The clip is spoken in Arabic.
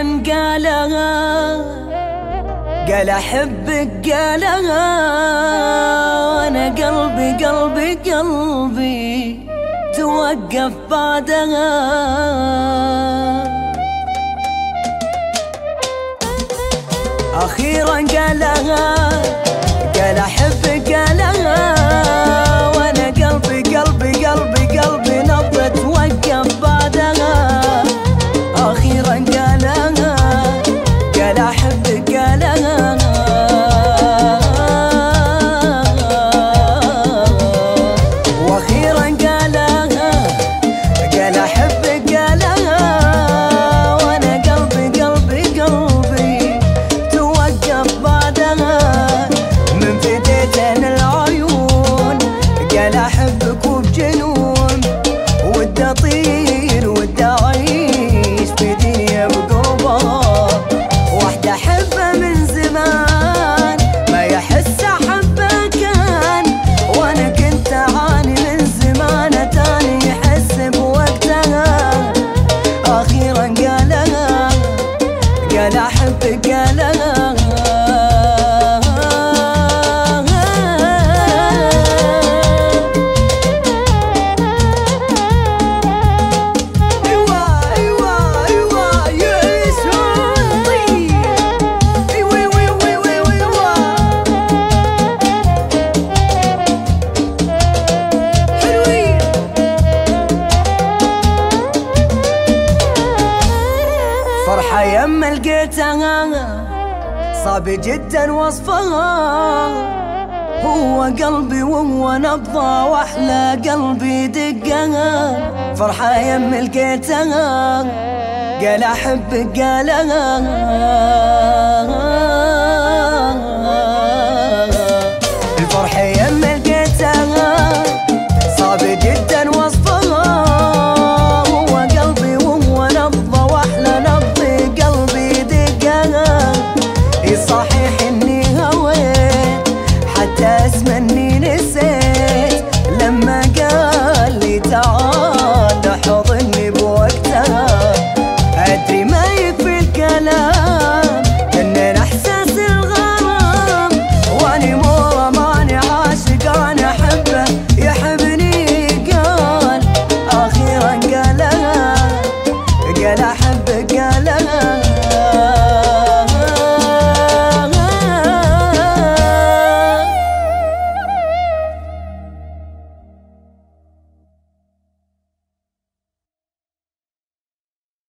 قالها قال احبك قالها، وانا قلبي قلبي قلبي توقف بعدها. اخيرا قالها قال احبك قالها، وانا قلبي قلبي قلبي قلبي نبض توقف بعدها. اخيرا قالها قال احبك قالها، واخيرا قالها قال احبك قالها، وانا قلبي قلبي قلبي توقف بعدها. من بديتين العيون قال احبك وبجنون، ودي اطير ودي اعيش في دنيا بقربها. واحدة احبها من زمان ما يحس احبها كان، وانا كنت اعاني من زمان تاني يحس بوقتها. اخيرا قالها قال احبك قالها، فرحة يما لقيتها صعب جدا وصفها. هو قلبي وهو نبضه واحلى قلبي دقها. فرحة يما لقيتها قال احبك قالها، الفرحة يما لقيتها صعب جدا وصفها. هو قلبي وهو نبضه واحلى نبض قلبي دقها. صحيح